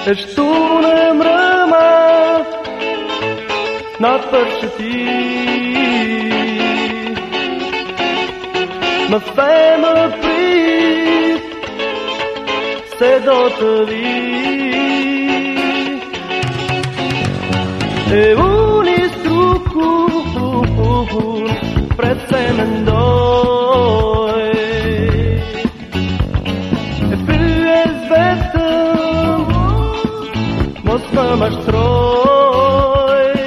Eshtu në mrëma na përshëti më the më prit se do të vi e unë i strukun pret se mendoj e pyes vetëm mos më mashtroj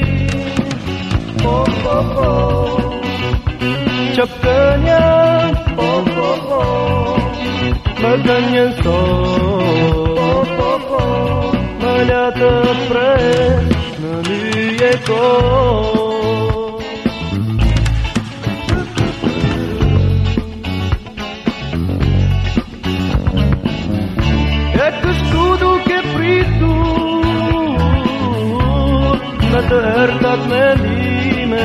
qëp kënja më gënjën sot më la të pres në lyje kohë e kështu duke pritur në të ertat mendime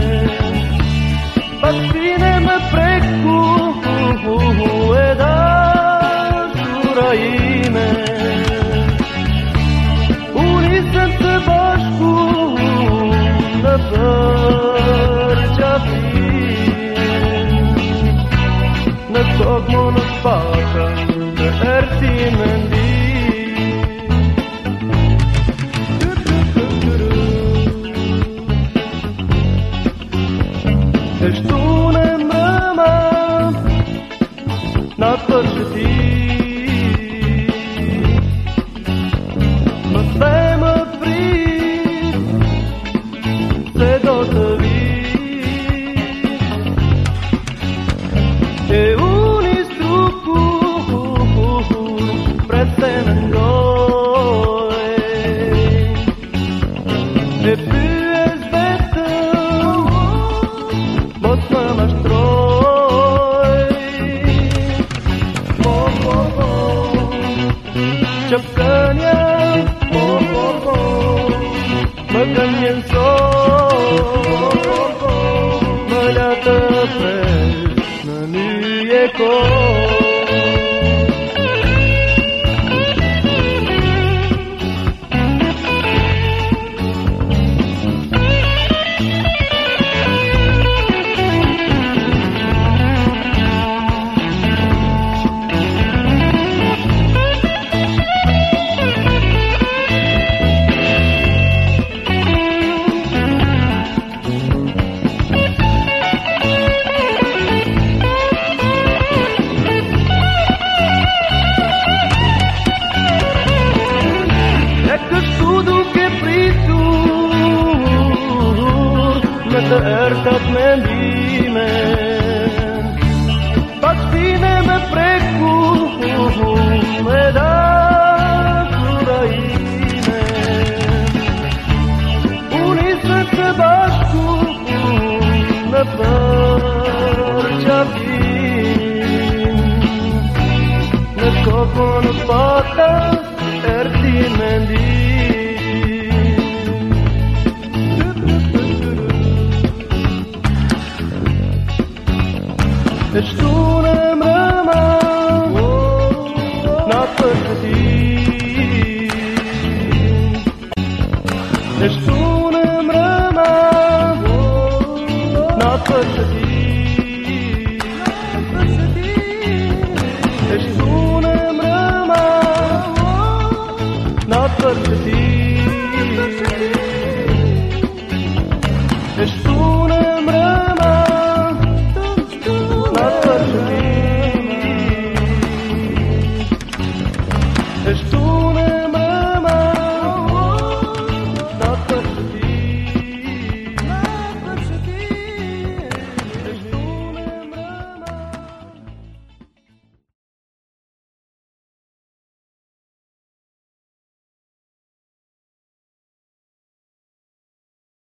pas fine më preku e dashura ime unisëm të bashku në përqafim në kokë më në paka në erti mendi eshtu në mrëma na përshëti më the më prit se do të vi e unë i strukun pret se mendoj e pyes vetëm mos më mashtroj qëp kënja më gënjën sot më la të pres në lyje kohë të ertat mendime pas fine më preku me dashura ime unisëm të bashku në përqafim në kokë në paka erti mendi eshtu në mrëma na përshëti eshtu në mrëma na përshëti eshtu në mrëma na përshëti